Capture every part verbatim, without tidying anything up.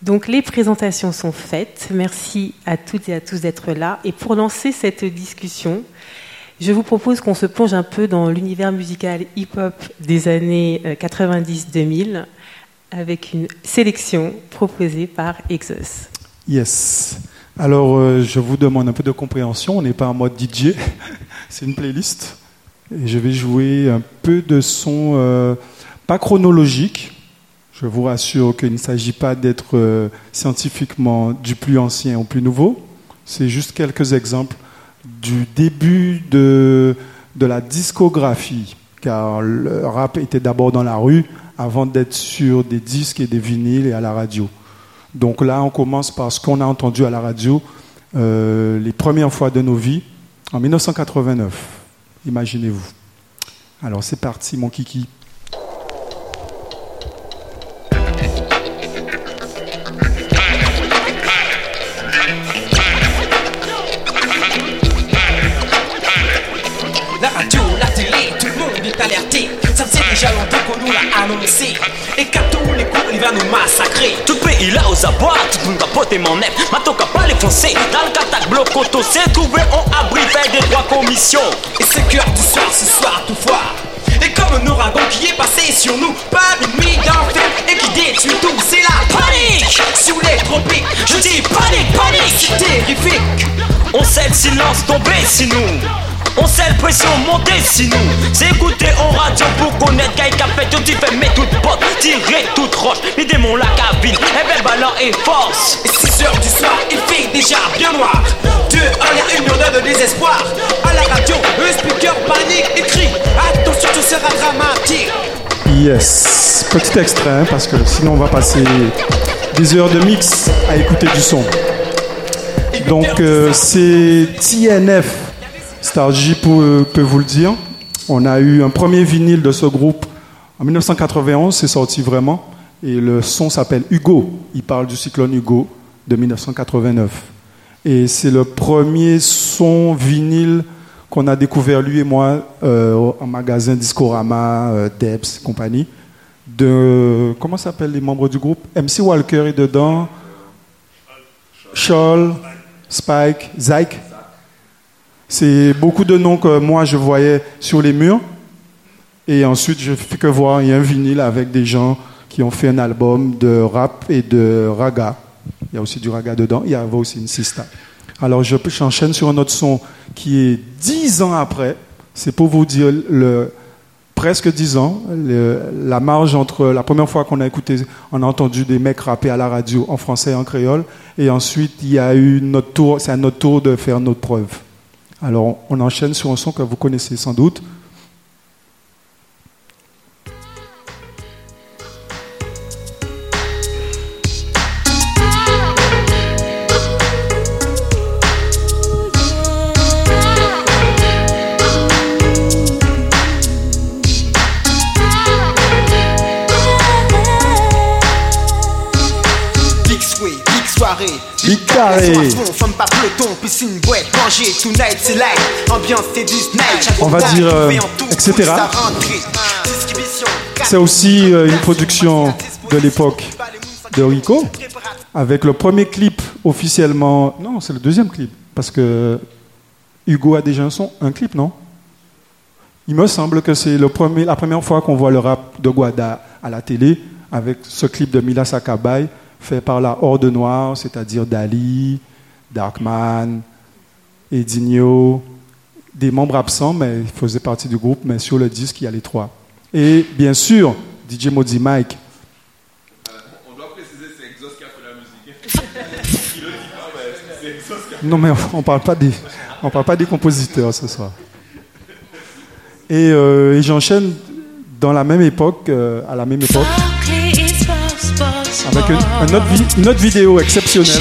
Donc les présentations sont faites. Merci à toutes et à tous d'être là. Et pour lancer cette discussion, je vous propose qu'on se plonge un peu dans l'univers musical hip-hop des années quatre-vingt-dix deux mille avec une sélection proposée par Exos. Yes. Alors, euh, je vous demande un peu de compréhension. On n'est pas en mode D J. C'est une playlist. Et je vais jouer un peu de son, euh, pas chronologique. Je vous rassure qu'il ne s'agit pas d'être euh, scientifiquement du plus ancien au plus nouveau. C'est juste quelques exemples du début de, de la discographie, car le rap était d'abord dans la rue avant d'être sur des disques et des vinyles et à la radio. Donc là, on commence par ce qu'on a entendu à la radio euh, les premières fois de nos vies, en dix-neuf cent quatre-vingt-neuf. Imaginez-vous. Alors c'est parti, mon kiki. La radio, la télé, tout le monde est alerté. Ça faisait déjà longtemps qu'on nous l'a annoncé. Et qu'à tous les coups, il va nous massacrer. Tout le pays là aux abois, tout le monde a poté mon nef. Matoka pas les foncer. Dans le catac bloc auto, c'est trouvé en abri, fait des trois commissions. Et c'est cœur du soir, ce soir, tout foire. Et comme un ouragan qui est passé sur nous, pas une nuit d'enfer et qui détruit tout, c'est la panique. Sous les tropiques, je dis panique, panique, c'est terrifique. On sait le silence tomber si nous. On sait le pression monter si nous. C'est écouter en radio pour connaître Gaï Capet. Tu fais mettre toute pote, tirer toute roche. Les démons la cabine, et belle ballon et force. Et six heures du soir, il fait déjà bien noir. Dieu en l'air, une odeur de désespoir. À la radio, le speaker panique et crie. Attention, tout sera dramatique. Yes. Petit extrait, hein, parce que sinon on va passer des heures de mix à écouter du son. Donc euh, c'est T N F. Star J peut, peut vous le dire. On a eu un premier vinyle de ce groupe en dix-neuf cent quatre-vingt-onze, c'est sorti vraiment. Et le son s'appelle Hugo. Il parle du cyclone Hugo de dix-neuf cent quatre-vingt-neuf. Et c'est le premier son vinyle qu'on a découvert, lui et moi, euh, en magasin Discorama, euh, Debs, compagnie. De, comment s'appellent les membres du groupe? M C Walker est dedans. Scholl, Spike, Zyke. C'est beaucoup de noms que moi je voyais sur les murs. Et ensuite, je fais que voir, il y a un vinyle avec des gens qui ont fait un album de rap et de raga. Il y a aussi du raga dedans. Il y avait aussi une sista. Alors, je, j'enchaîne sur un autre son qui est dix ans après. C'est pour vous dire, le, presque dix ans, le, la marge entre la première fois qu'on a écouté, on a entendu des mecs rapper à la radio en français et en créole. Et ensuite, il y a eu notre tour, c'est à notre tour de faire notre preuve. Alors, on enchaîne sur un son que vous connaissez sans doute. Big Carré. On va dire euh, et cetera. C'est aussi euh, une production de l'époque de Rico, avec le premier clip officiellement. Non, c'est le deuxième clip, parce que Hugo a déjà un son, un clip, non? Il me semble que c'est le premier, la première fois qu'on voit le rap de Guada à la télé, avec ce clip de Mila Sakabay, fait par la Horde Noire, c'est-à-dire Dali, Darkman, Edinho, des membres absents, mais ils faisaient partie du groupe, mais sur le disque, il y a les trois. Et bien sûr, D J Modi Mike. On doit préciser, c'est Exos qui a fait la musique. Il le dit pas, mais c'est Exos qui a fait. Non, mais on ne parle pas des, on parle pas des compositeurs ce soir. Et, euh, et j'enchaîne dans la même époque, euh, à la même époque, avec une, une, autre, une autre vidéo exceptionnelle.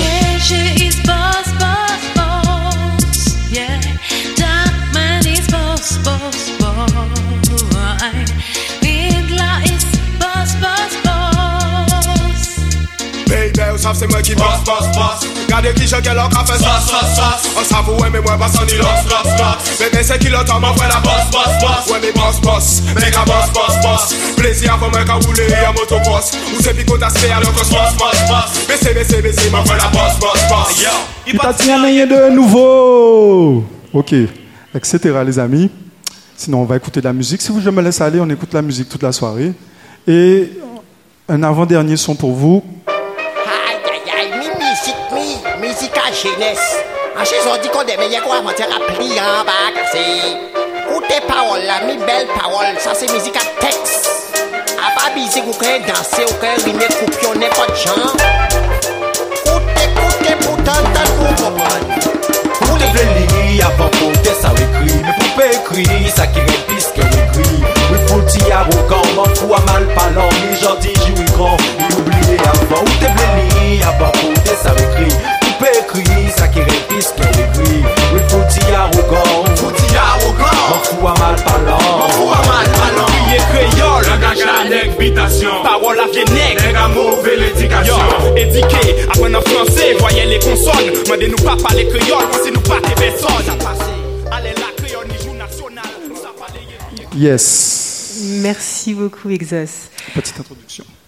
savent c'est moi qui bosse, bosse, boss. Gardez qui je qu'elle a fait ça, ça, ça. On s'avoue, ouais, mais moi, pas sans ni loss, loss, loss. Bébé, c'est qui l'autre, m'en fait la boss, boss, boss. Ouais, mais boss, boss, méga boss, boss, boss. Plaisir pour moi qu'à rouler à motoboss. Ou c'est pico d'aspect à l'autre, boss, boss, boss. B C, B C, B C, m'en fait la boss, boss, boss. Yo, il t'a tient rien de nouveau. Ok, et cetera les amis. Sinon, on va écouter de la musique. Si vous, je me laisse aller, on écoute la musique toute la soirée. Et un avant-dernier son pour vous. Aïe, aïe, aïe, mi musique, mi, musique à jeunesse. En chez on dit qu'on est meilleur qu'on va mentir à plier en bas, cassé. Écoutez paroles, là, mi belle parole, ça c'est musique à texte. À pas biser, ou qu'un danser, ou qu'un rimer, coupion, n'importe de genre. Écoutez, écoutez, pourtant, t'as pour comprendre. Pour les vlélis, avant pour des ça écrit. Mais pour pas écrire, ça qui répisse qu'elle écrit. Oui, faut le tirer arrogant, m'en fout à mal parlant. Les gens disent jouer grand, ils oublient avant. Ou t'es vlélis, avant pour des ça écrit. Pour pas écrire, ça qui répisse qu'elle écrit. Oui, faut le tirer arrogant, faut le tirer arrogant. M'en fout à mal parlant, m'en fout à mal parlant. Crier créole, langage la nègre, parole à vieux nègre, nègre à mauvais l'éducation. Éduqué, apprendre en français, voyez les consonnes. Mandez-nous pas parler créole, pensez nous pas des personnes. Allez la créole, ni jour national, nous a parlé. Yes. Merci beaucoup, Exos. Petite introduction.